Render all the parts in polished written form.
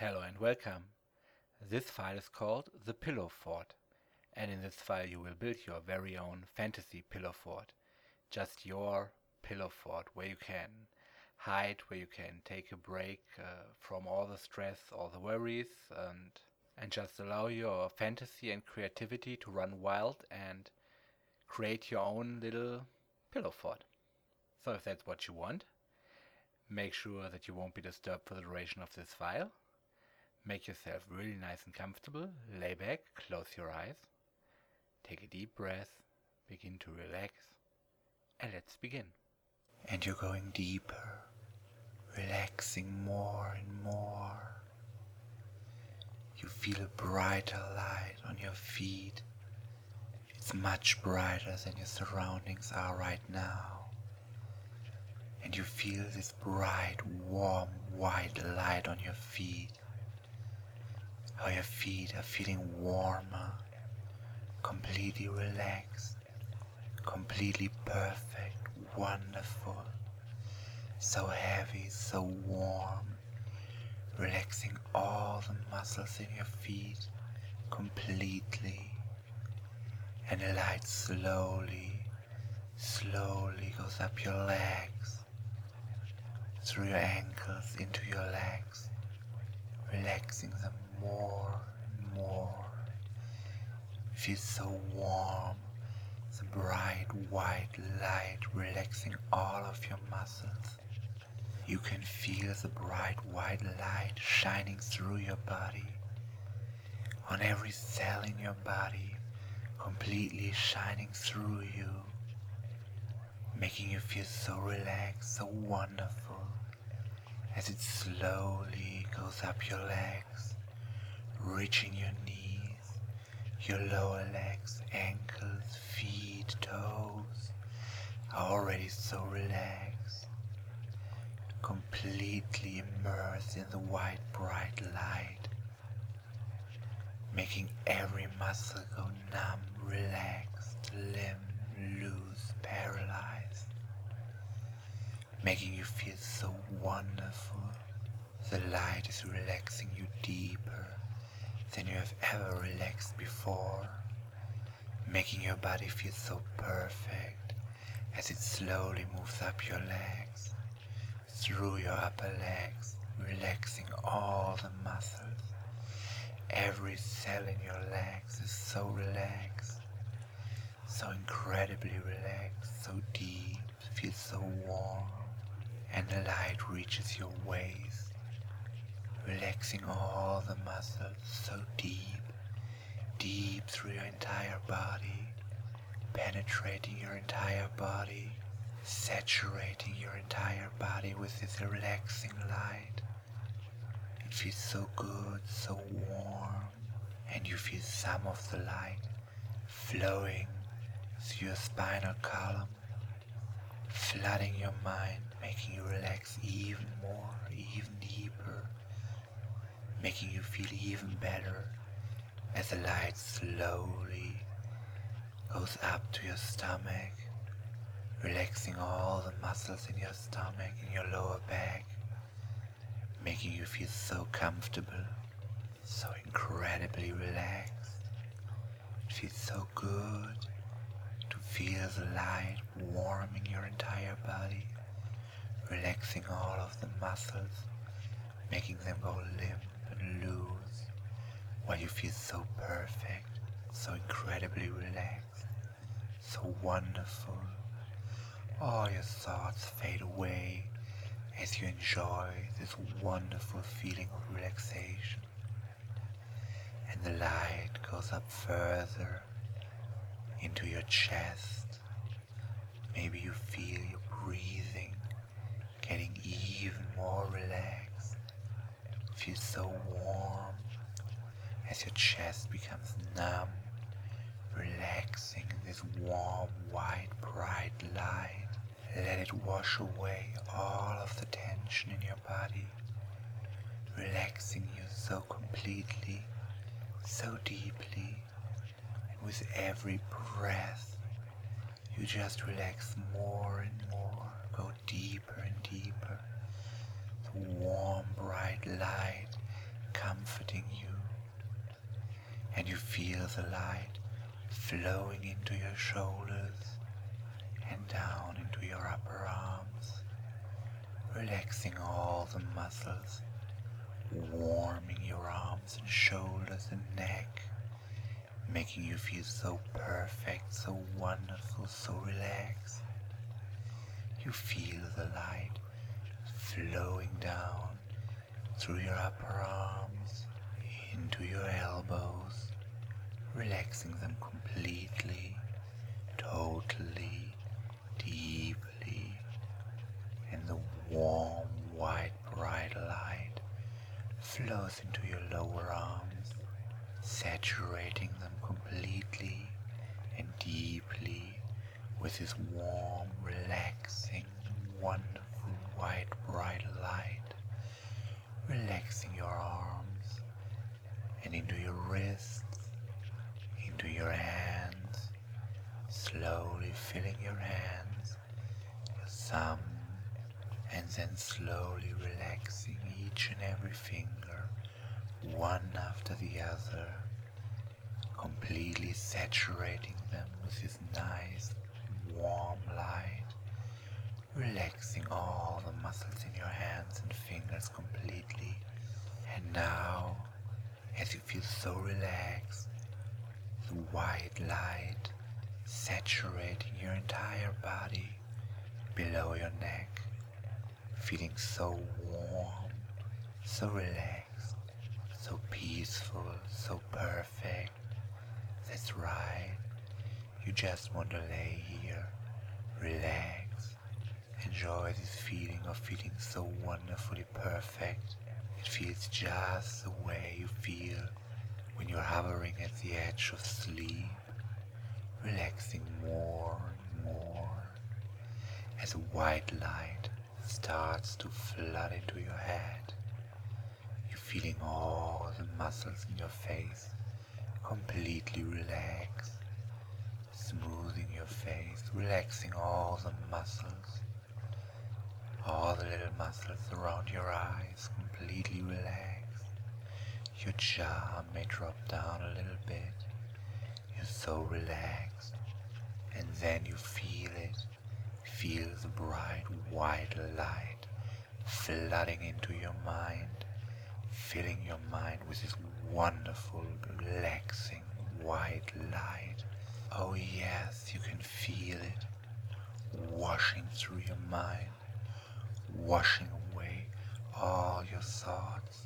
Hello and welcome. This file is called the Pillow Fort, and in this file you will build your very own fantasy pillow fort. Just your pillow fort where you can hide, where you can take a break from all the stress, all the worries, and just allow your fantasy and creativity to run wild and create your own little pillow fort. So if that's what you want, make sure that you won't be disturbed for the duration of this file. Make yourself really nice and comfortable, lay back, close your eyes, take a deep breath, begin to relax, and let's begin. And you're going deeper, relaxing more and more. You feel a brighter light on your feet. It's much brighter than your surroundings are right now. And you feel this bright, warm, white light on your feet. How your feet are feeling warmer, completely relaxed, completely perfect, wonderful, so heavy, so warm, relaxing all the muscles in your feet completely. And the light slowly goes up your legs, through your ankles, into your legs, relaxing them more and more. It feels so warm, the bright white light relaxing all of your muscles. You can feel the bright white light shining through your body, on every cell in your body, completely shining through you, making you feel so relaxed, so wonderful, as it slowly goes up your legs, reaching your knees, your lower legs, ankles, feet, toes, are already so relaxed, completely immersed in the white bright light, making every muscle go numb, relaxed, limb loose, paralyzed, making you feel so wonderful. The light is relaxing you deeper than you have ever relaxed before, making your body feel so perfect as it slowly moves up your legs, through your upper legs, relaxing all the muscles. Every cell in your legs is so relaxed, so incredibly relaxed, so deep, feels so warm, and the light reaches your waist, relaxing all the muscles so deep through your entire body, penetrating your entire body, saturating your entire body with this relaxing light. It feels so good, so warm, and you feel some of the light flowing through your spinal column, flooding your mind, making you relax even more, even deeper, making you feel even better as the light slowly goes up to your stomach, relaxing all the muscles in your stomach, in your lower back, making you feel so comfortable, so incredibly relaxed. It feels so good to feel the light warming your entire body, relaxing all of the muscles, making them go limp and loose, while you feel so perfect, so incredibly relaxed, so wonderful. All your thoughts fade away as you enjoy this wonderful feeling of relaxation. And the light goes up further into your chest. Maybe you feel your breathing getting even more relaxed. It feels so warm as your chest becomes numb, relaxing in this warm, white, bright light. Let it wash away all of the tension in your body, relaxing you so completely, so deeply, and with every breath you just relax more and more, go deeper and deeper. The warm, bright light comforting you, and you feel the light flowing into your shoulders and down into your upper arms, relaxing all the muscles, warming your arms and shoulders and neck, making you feel so perfect, so wonderful, so relaxed. You feel the light flowing down through your upper arms, into your elbows, relaxing them completely, totally, deeply, and the warm, white, bright light flows into your lower arms, saturating them completely and deeply with this warm, relaxing, wonderful, white, bright light, relaxing your arms and into your wrists, into your hands, slowly filling your hands, your thumb, and then slowly relaxing each and every finger, one after the other, completely saturating them with this nice, warm light, relaxing all the muscles in your hands and fingers completely. And now, as you feel so relaxed, the white light saturating your entire body below your neck, feeling so warm, so relaxed, so peaceful, so perfect. That's right. You just want to lay here, relax, enjoy this feeling of feeling so wonderfully perfect. It feels just the way you feel when you're hovering at the edge of sleep, relaxing more and more as a white light starts to flood into your head. You're feeling all the muscles in your face completely relaxed, smoothing your face, relaxing all the muscles, all the little muscles around your eyes completely relaxed. Your jaw may drop down a little bit. You're so relaxed. And then you feel it. Feel the bright white light flooding into your mind, filling your mind with this wonderful, relaxing white light. Oh yes, you can feel it washing through your mind, washing away all your thoughts.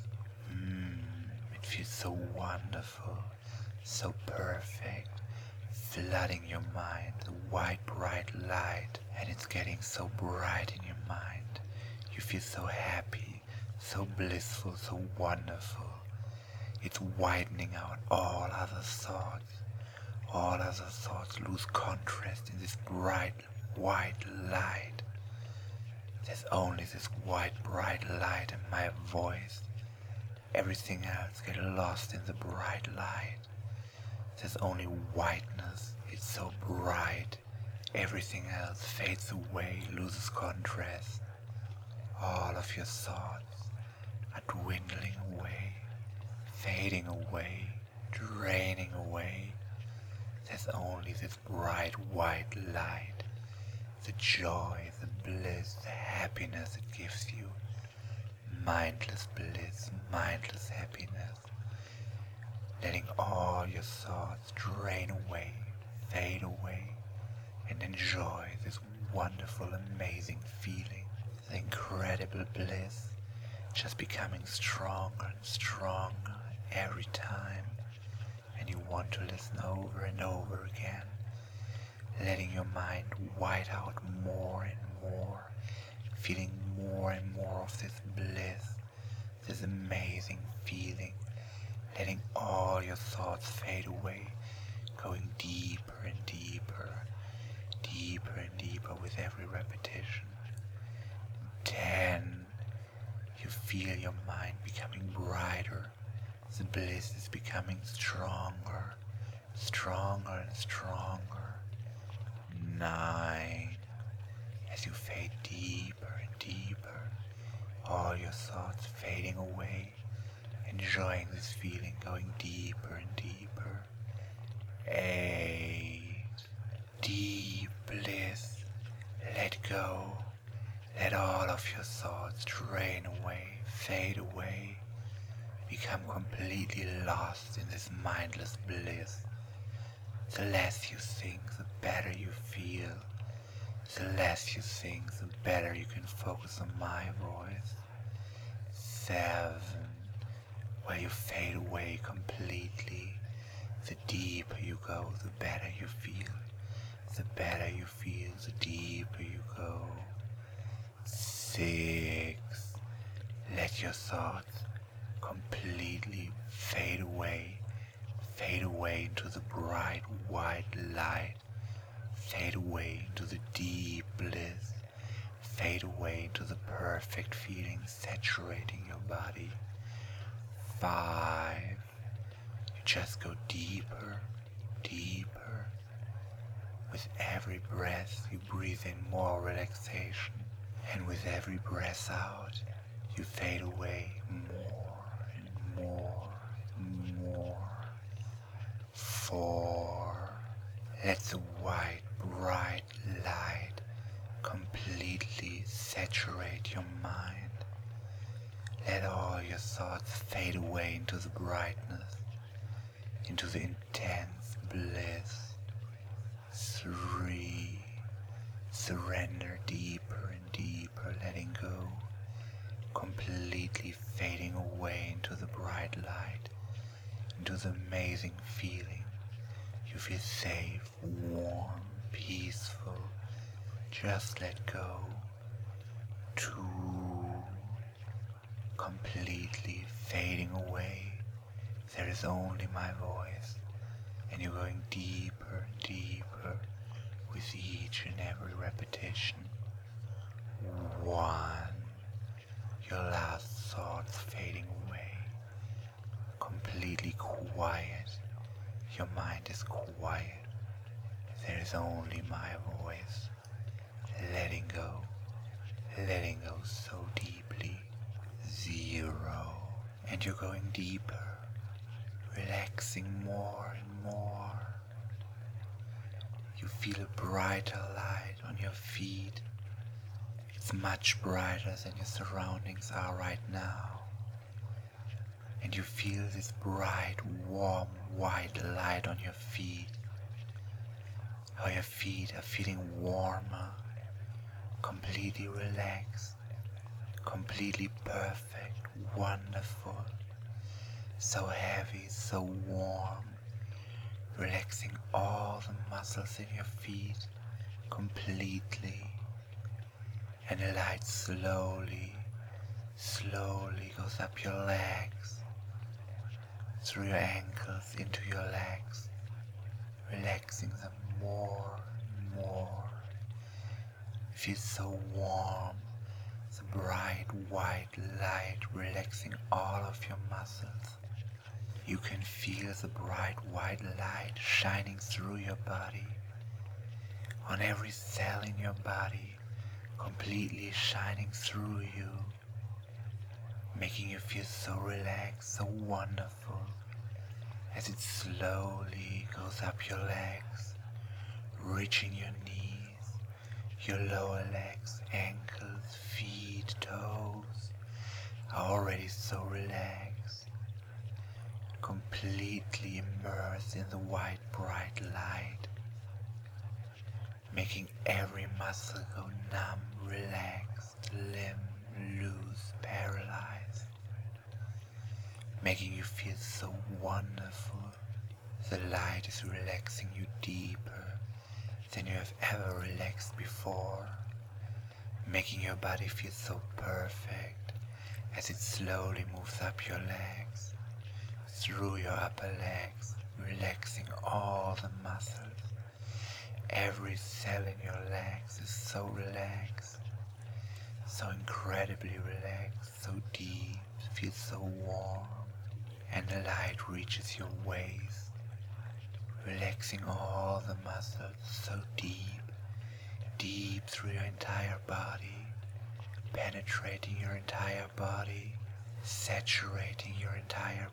It feels so wonderful, so perfect, flooding your mind, the white bright light, and it's getting so bright in your mind. You feel so happy, so blissful, so wonderful. It's widening out all other thoughts. All other thoughts lose contrast in this bright white light. There's only this white bright light and my voice. Everything else gets lost in the bright light. There's only whiteness. It's so bright. Everything else fades away, loses contrast. All of your thoughts are dwindling away, fading away, draining away. There's only this bright white light, the joy, the bliss, the happiness it gives you. Mindless bliss, mindless happiness. Letting all your thoughts drain away, fade away, and enjoy this wonderful, amazing feeling. The incredible bliss just becoming stronger and stronger every time. And you want to listen over and over again, letting your mind white out more and more, feeling more and more of this bliss, this amazing feeling, letting all your thoughts fade away, going deeper and deeper, deeper and deeper with every repetition. 10. You feel your mind becoming brighter. The bliss is becoming stronger, stronger and stronger. 9. As you fade deeper and deeper, all your thoughts fading away, enjoying this feeling, going deeper and deeper. 8. Deep bliss. Let go. Let all of your thoughts drain away, fade away, become completely lost in this mindless bliss. The less you think, the better you feel. The less you think, the better you can focus on my voice. 7. Where you fade away completely. The deeper you go, the better you feel. The better you feel, the deeper you go. 6. Let your thoughts completely fade away into the bright white light, fade away into the deep bliss, fade away into the perfect feeling saturating your body. 5. You just go deeper, deeper. With every breath you breathe in more relaxation, and with every breath out you fade away more and more and more. 4. Let the white, bright light completely saturate your mind. Let all your thoughts fade away into the brightness, into the intense bliss. 3. Surrender deeper and deeper, letting go, completely fading away into the bright light, into the amazing feeling. You feel safe, warm, peaceful. Just let go. 2. Completely fading away. There is only my voice, and you're going deeper and deeper with each and every repetition. 1. Your last thoughts fading away. Completely quiet. Your mind is quiet. There is only my voice. Letting go so deeply. 0. And you're going deeper, relaxing more and more. You feel a brighter light on your feet. It's much brighter than your surroundings are right now. And you feel this bright, warm, white light on your feet. How your feet are feeling warmer, completely relaxed, completely perfect, wonderful. So heavy, so warm, relaxing all the muscles in your feet completely. And the light slowly goes up your legs, through your ankles into your legs, relaxing them more and more. It feels so warm, the bright white light relaxing all of your muscles. You can feel the bright white light shining through your body, on every cell in your body, completely shining through you, making you feel so relaxed, so wonderful, as it slowly goes up your legs, reaching your knees, your lower legs, ankles, feet, toes, are already so relaxed, completely immersed in the white bright light, making every muscle go numb, relaxed, limb loose, paralyzed, making you feel so wonderful. The light is relaxing you deeper than you have ever relaxed before, making your body feel so perfect as it slowly moves up your legs, through your upper legs, relaxing all the muscles. Every cell in your legs is so relaxed, so incredibly relaxed, so deep, feels so warm, and the light reaches your waist, relaxing all the muscles so deep, deep through your entire body, penetrating your entire body, saturating your entire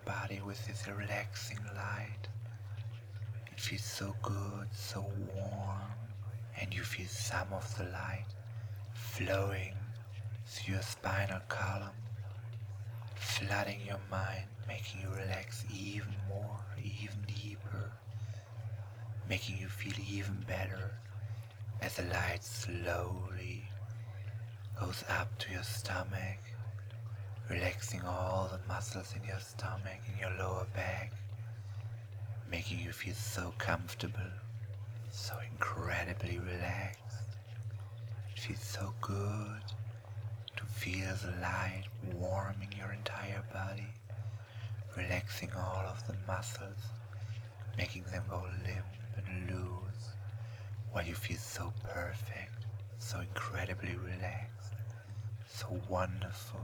with this relaxing light. It feels so good, so warm, and you feel some of the light flowing through your spinal column, flooding your mind, making you relax even more, even deeper, making you feel even better as the light slowly goes up to your stomach, relaxing all the muscles in your stomach, in your lower back, making you feel so comfortable, so incredibly relaxed. It feels so good to feel the light warming your entire body, relaxing all of the muscles, making them go limp and loose, while you feel so perfect, so incredibly relaxed, so wonderful.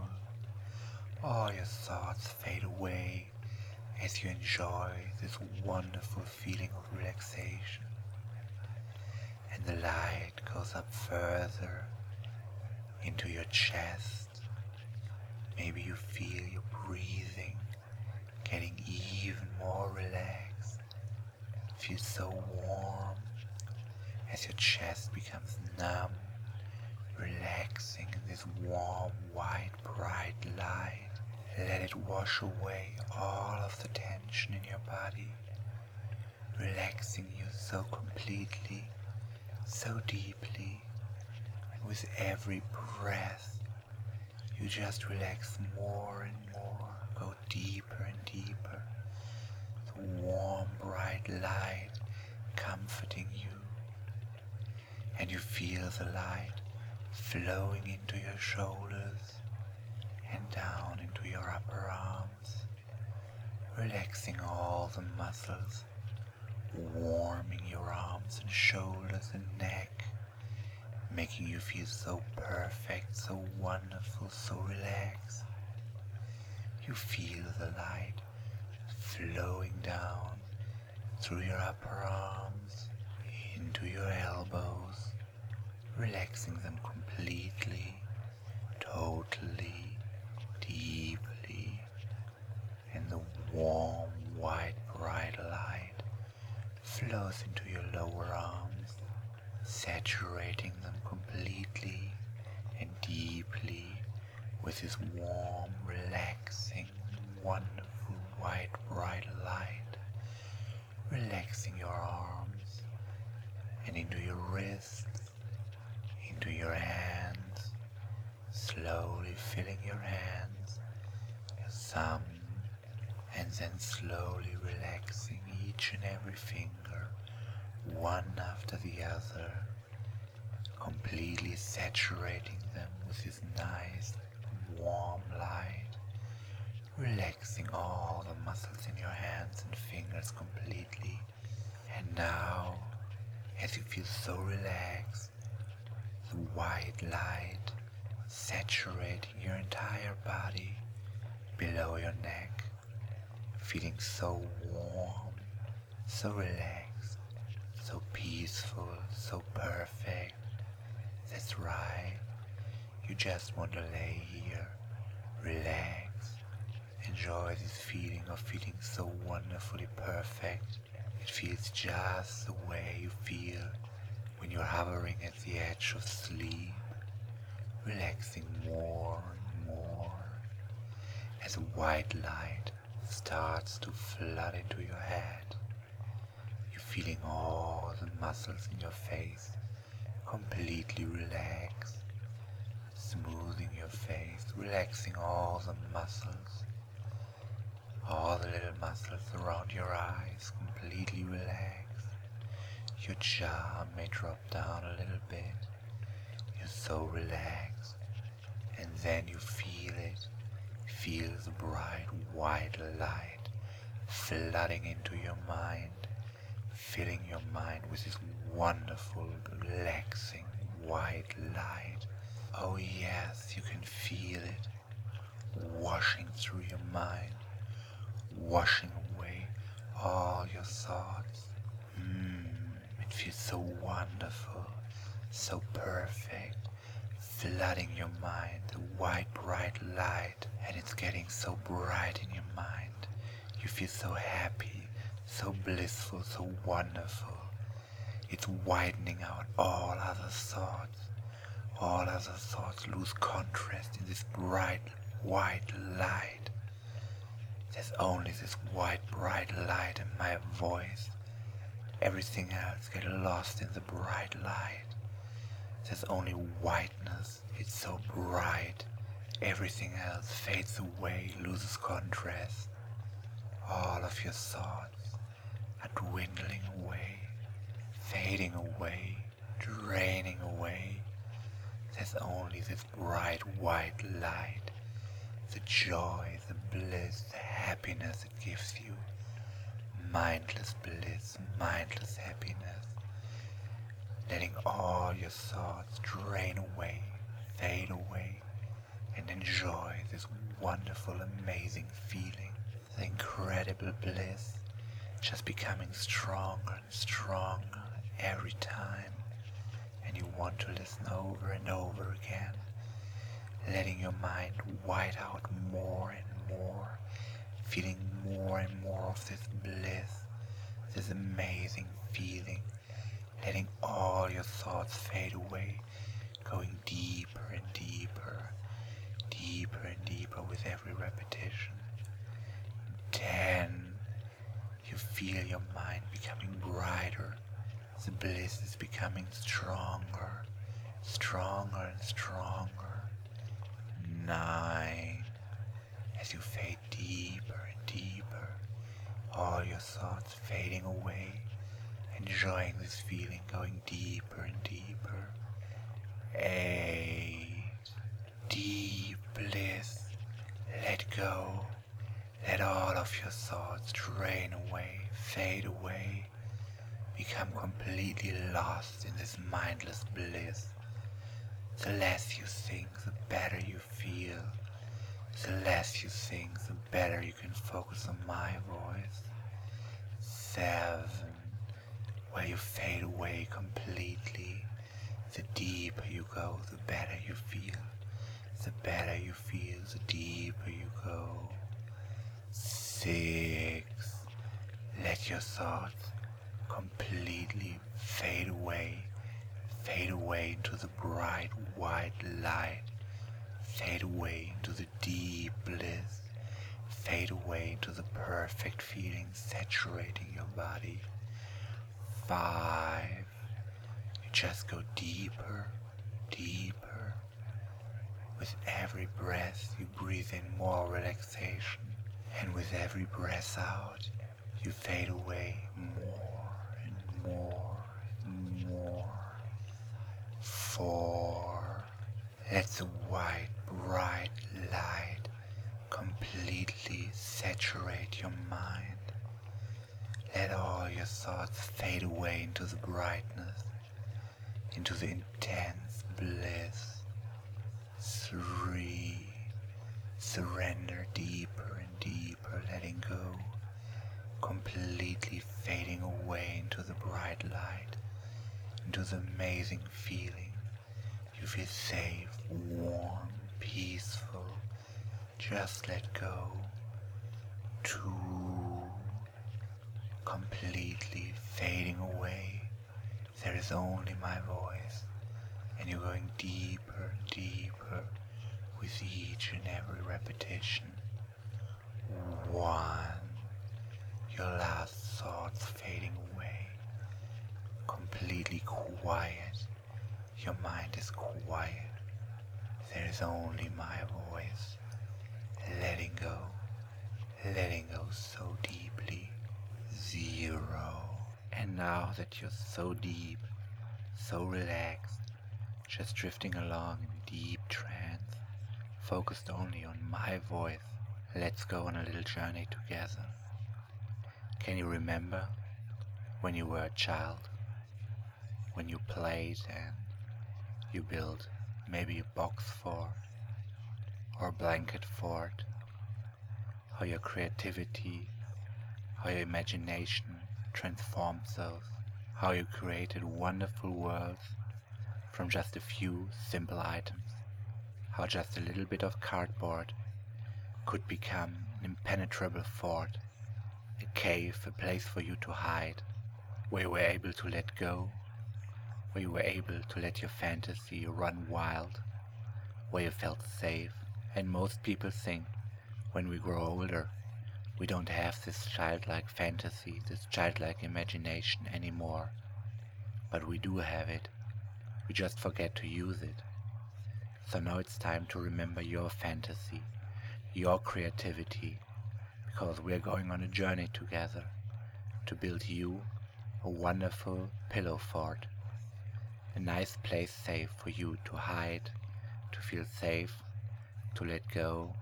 All your thoughts fade away as you enjoy this wonderful feeling of relaxation. And the light goes up further into your chest. Maybe you feel your breathing getting even more relaxed. It feels so warm as your chest becomes numb, relaxing in this warm, white, bright light. Let it wash away all of the tension in your body, relaxing you so completely, so deeply. And with every breath, you just relax more and more, go deeper and deeper. The warm, bright light comforting you, and you feel the light flowing into your shoulders and down into your upper arms, relaxing all the muscles, warming your arms and shoulders and neck, making you feel so perfect, so wonderful, so relaxed. You feel the light flowing down through your upper arms, into your elbows, relaxing them completely, totally, deeply, and the warm, white, bright light flows into your lower arms, saturating them completely and deeply with this warm, relaxing, wonderful, white, bright light, relaxing your arms and into your wrists, into your hands, slowly filling your hands, your thumb, and then slowly relaxing each and every finger, one after the other, completely saturating them with this nice, warm light, relaxing all the muscles in your hands and fingers completely. And now, as you feel so relaxed, the white light saturating your entire body below your neck, feeling so warm, so relaxed, so peaceful, so perfect. That's right. You just want to lay here, relax, enjoy this feeling of feeling so wonderfully perfect. It feels just the way you feel when you're hovering at the edge of sleep, relaxing more and more as a white light starts to flood into your head. You're feeling all the muscles in your face completely relaxed, smoothing your face, relaxing all the muscles, all the little muscles around your eyes completely relaxed. Your jaw may drop down a little bit. You're so relaxed. And then you feel it. Feel the bright white light flooding into your mind, filling your mind with this wonderful, relaxing white light. Oh yes, you can feel it washing through your mind, washing away all your thoughts. It feels so wonderful, so perfect, flooding your mind, the white bright light, and it's getting so bright in your mind. You feel so happy, so blissful, so wonderful. It's widening out all other thoughts. All other thoughts lose contrast in this bright, white light. There's only this white, bright light and my voice. Everything else gets lost in the bright light. There's only whiteness. It's so bright. Everything else fades away, loses contrast. All of your thoughts are dwindling away, fading away, draining away. There's only this bright white light, the joy, the bliss, the happiness it gives you. Mindless bliss, mindless happiness. Letting all your thoughts drain away, fade away, and enjoy this wonderful, amazing feeling. The incredible bliss just becoming stronger and stronger every time. And you want to listen over and over again, letting your mind white out more and more, feeling more and more of this bliss, this amazing feeling, letting all your thoughts fade away, going deeper and deeper, deeper and deeper with every repetition. 10, you feel your mind becoming brighter. The bliss is becoming stronger, stronger and stronger. 9, as you fade deeper and deeper, all your thoughts fading away, enjoying this feeling, going deeper and deeper. 8, deep bliss, let go, let all of your thoughts drain away, fade away. Become completely lost in this mindless bliss. The less you think, the better you feel. The less you think, the better you can focus on my voice. 7, where you fade away completely. The deeper you go, the better you feel. The better you feel, the deeper you go. 6, let your thoughts completely fade away into the bright white light, fade away into the deep bliss, fade away into the perfect feeling saturating your body. 5, you just go deeper, deeper. With every breath you breathe in more relaxation, and with every breath out you fade away more and more and more. 4, let the white, bright light completely saturate your mind. Let all your thoughts fade away into the brightness, into the intense bliss. 3, surrender deeper and deeper, letting go, completely fading away into the bright light, into the amazing feeling. You feel safe, warm, peaceful. Just let go. 2, completely fading away. There is only my voice, and you're going deeper and deeper with each and every repetition. 1, your last thoughts fading away, completely quiet. Your mind is quiet. There is only my voice, letting go so deeply. 0. And now that you're so deep, so relaxed, just drifting along in deep trance, focused only on my voice, let's go on a little journey together. Can you remember when you were a child? When you played and you built maybe a box fort or a blanket fort? How your creativity, how your imagination transformed those, how you created wonderful worlds from just a few simple items, how just a little bit of cardboard could become an impenetrable fort a cave, a place for you to hide, where you were able to let go, where you were able to let your fantasy run wild, where you felt safe. And most people think when we grow older, we don't have this childlike fantasy, this childlike imagination anymore. But we do have it. We just forget to use it. So now it's time to remember your fantasy, your creativity, because we're going on a journey together to build you a wonderful pillow fort, a nice place safe for you to hide, to feel safe, to let go,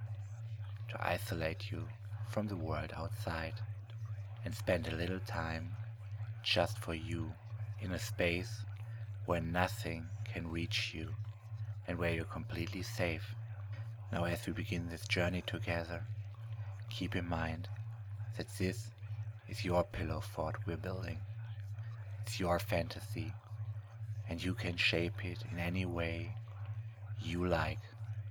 to isolate you from the world outside, and spend a little time just for you in a space where nothing can reach you and where you're completely safe. Now, as we begin this journey together, keep in mind that this is your pillow fort we're building. It's your fantasy, and you can shape it in any way you like.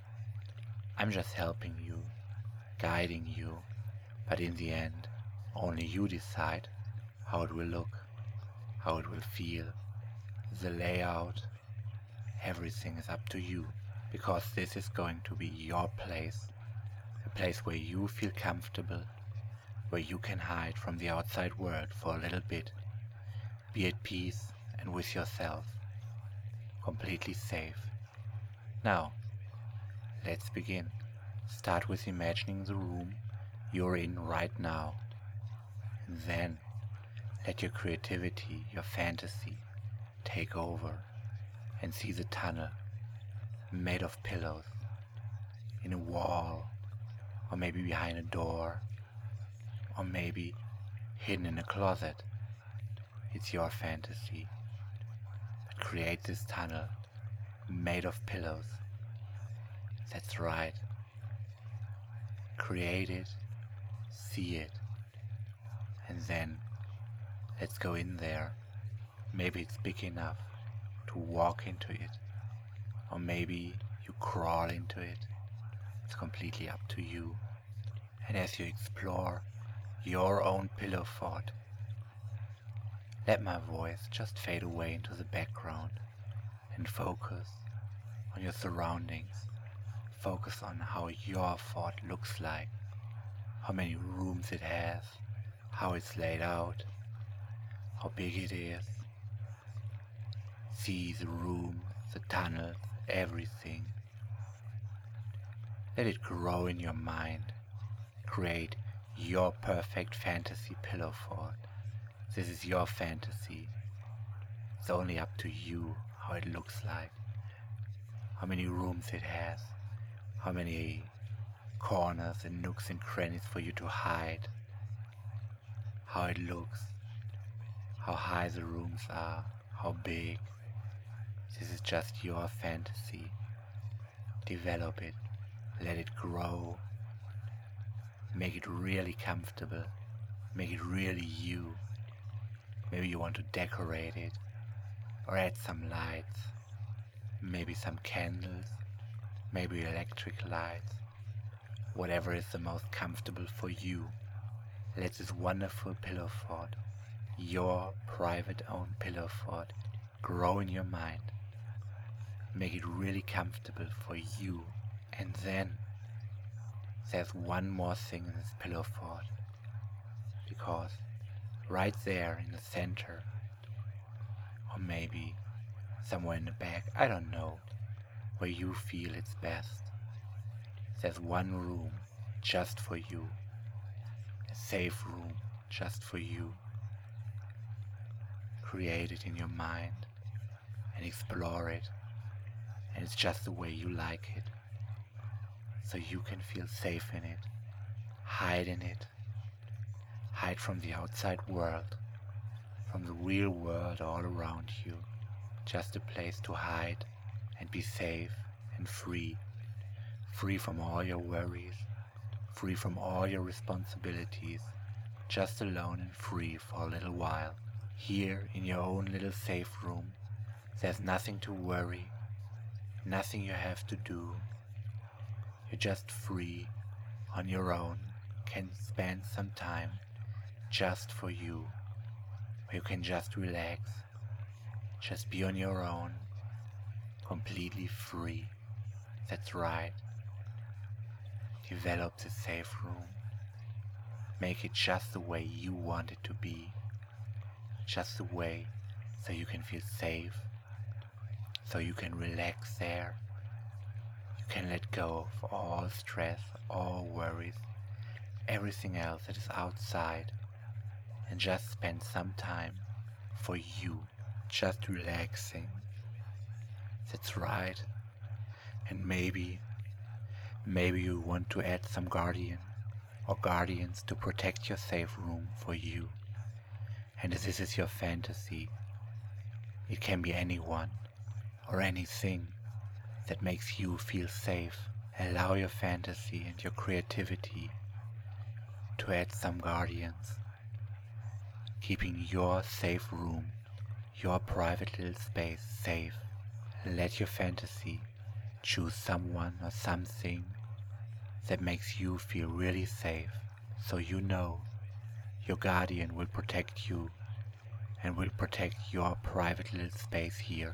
I'm just helping you, guiding you, but in the end, only you decide how it will look, how it will feel, the layout. Everything is up to you, because this is going to be your place, a place where you feel comfortable, where you can hide from the outside world for a little bit, be at peace and with yourself, completely safe. Now, let's begin. Start with imagining the room you're in right now, and then let your creativity, your fantasy, take over and see the tunnel made of pillows in a wall, or maybe behind a door, or maybe hidden in a closet. It's your fantasy. But create this tunnel made of pillows. That's right. Create it, see it, and then let's go in there. Maybe it's big enough to walk into it, or maybe you crawl into it. It's completely up to you. And as you explore your own pillow fort, let my voice just fade away into the background and focus on your surroundings. Focus on how your fort looks like, how many rooms it has, how it's laid out, how big it is. See the room, the tunnels, everything. Let it grow in your mind. Create your perfect fantasy pillow fort. This is your fantasy. It's only up to you how it looks like, how many rooms it has, how many corners and nooks and crannies for you to hide, how it looks, how high the rooms are, how big. This is just your fantasy. Develop it, let it grow, make it really comfortable, make it really you. Maybe you want to decorate it, or add some lights, maybe some candles, maybe electric lights, whatever is the most comfortable for you. Let this wonderful pillow fort, your private own pillow fort, grow in your mind. Make it really comfortable for you. And then there's one more thing in this pillow fort, because right there in the center, or maybe somewhere in the back, I don't know, where you feel it's best, there's one room just for you, a safe room just for you. Create it in your mind and explore it, and it's just the way you like it, so you can feel safe in it, hide in it, hide from the outside world, from the real world all around you. Just a place to hide and be safe and free. Free from all your worries, free from all your responsibilities, just alone and free for a little while. Here in your own little safe room, there's nothing to worry, nothing you have to do. You're just free on your own, can spend some time just for you, where you can just relax, just be on your own, completely free. That's right. Develop the safe room. Make it just the way you want it to be. Just the way so you can feel safe, so you can relax there. You can let go of all stress, all worries, everything else that is outside, and just spend some time for you, just relaxing. That's right. And maybe you want to add some guardian or guardians to protect your safe room for you. And if this is your fantasy, it can be anyone or anything that makes you feel safe. Allow your fantasy and your creativity to add some guardians, keeping your safe room, your private little space safe. Let your fantasy choose someone or something that makes you feel really safe, so you know your guardian will protect you and will protect your private little space here,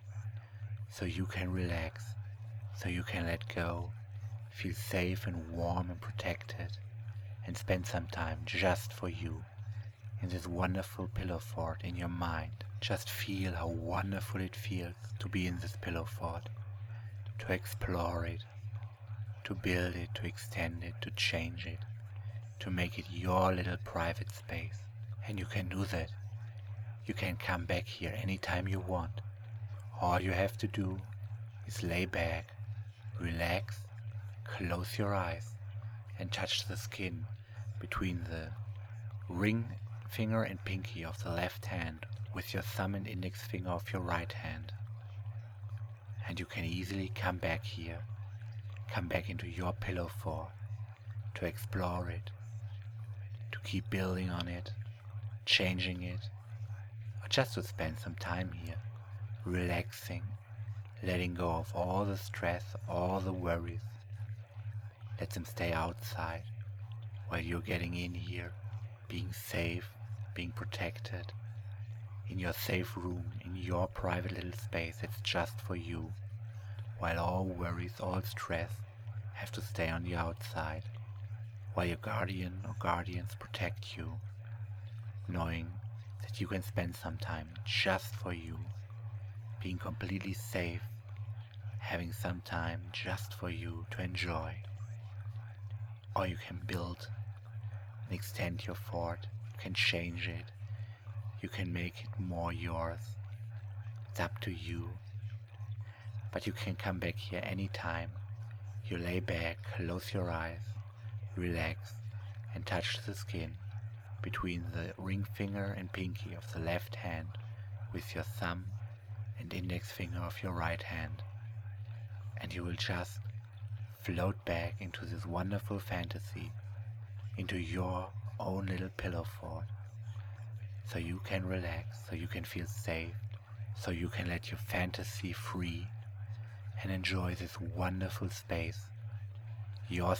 so you can relax, so you can let go, feel safe and warm and protected, and spend some time just for you in this wonderful pillow fort in your mind. Just feel how wonderful it feels to be in this pillow fort, to explore it, to build it, to extend it, to change it, to make it your little private space. And you can do that. You can come back here anytime you want. All you have to do is lay back, relax, close your eyes, and touch the skin between the ring finger and pinky of the left hand with your thumb and index finger of your right hand. And you can easily come back here, come back into your pillow fort, to explore it, to keep building on it, changing it, or just to spend some time here, relaxing, letting go of all the stress, all the worries. Let them stay outside while you're getting in here, being safe, being protected, in your safe room, in your private little space that's just for you, while all worries, all stress have to stay on the outside, while your guardian or guardians protect you, knowing that you can spend some time just for you, being completely safe, having some time just for you to enjoy. Or you can build and extend your fort, you can change it, you can make it more yours. It's up to you. But you can come back here anytime. You lay back, close your eyes, relax, and touch the skin between the ring finger and pinky of the left hand with your thumb and index finger of your right hand. And you will just float back into this wonderful fantasy, into your own little pillow fort, so you can relax, so you can feel safe, so you can let your fantasy free and enjoy this wonderful space, your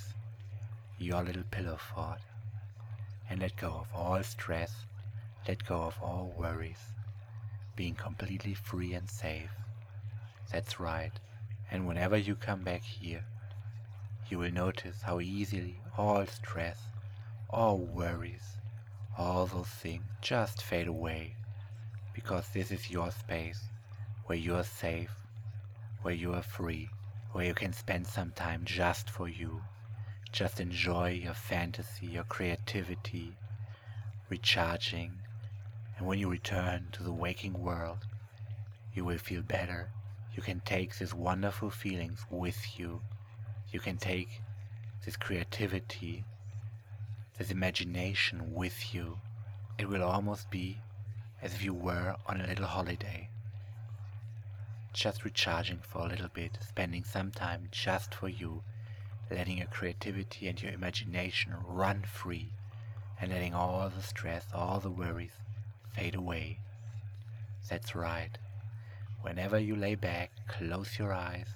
little pillow fort, and let go of all stress, let go of all worries, being completely free and safe. That's right. And whenever you come back here, you will notice how easily all stress, all worries, all those things just fade away, because this is your space, where you are safe, where you are free, where you can spend some time just for you, just enjoy your fantasy, your creativity, recharging, and when you return to the waking world, you will feel better. You can take these wonderful feelings with you. You can take this creativity, this imagination with you. It will almost be as if you were on a little holiday, just recharging for a little bit, spending some time just for you, letting your creativity and your imagination run free, and letting all the stress, all the worries fade away. That's right. Whenever you lay back, close your eyes,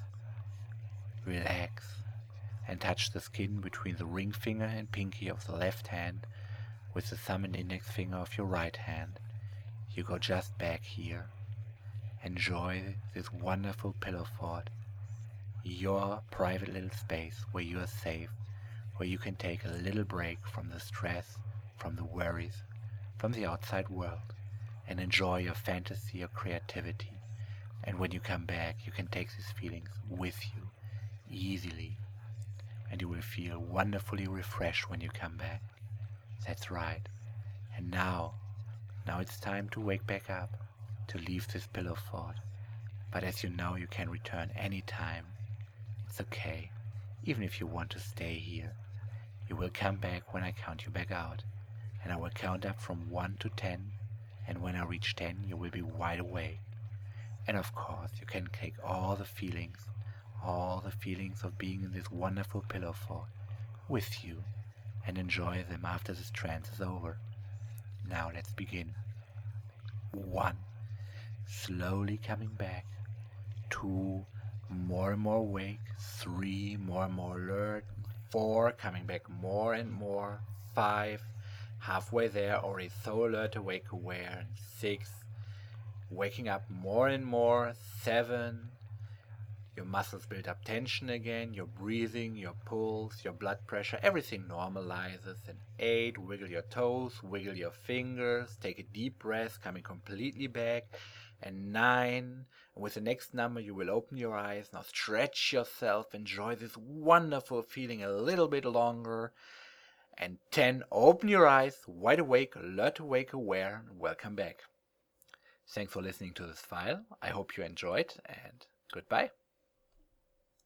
relax, and touch the skin between the ring finger and pinky of the left hand with the thumb and index finger of your right hand, you go just back here. Enjoy this wonderful pillow fort, your private little space where you are safe, where you can take a little break from the stress, from the worries, from the outside world, and enjoy your fantasy, your creativity. And when you come back, you can take these feelings with you easily, and you will feel wonderfully refreshed when you come back. That's right. And now it's time to wake back up, to leave this pillow fort. But as you know, you can return anytime. It's okay, even if you want to stay here. You will come back when I count you back out, and I will count up from 1 to 10, and when I reach 10, you will be wide awake. And of course, you can take all the feelings of being in this wonderful pillow fort with you, and enjoy them after this trance is over. Now let's begin. 1. Slowly coming back. 2. More and more awake. 3. More and more alert. 4. Coming back more and more. 5. Halfway there, already so alert, awake, aware. 6. Waking up more and more. 7. Your muscles build up tension again, your breathing, your pulse, your blood pressure, everything normalizes. And 8, wiggle your toes, wiggle your fingers, take a deep breath, coming completely back. And 9, with the next number you will open your eyes, now stretch yourself, enjoy this wonderful feeling a little bit longer. And 10, open your eyes, wide awake, alert, awake, aware, and welcome back. Thanks for listening to this file. I hope you enjoyed, and goodbye.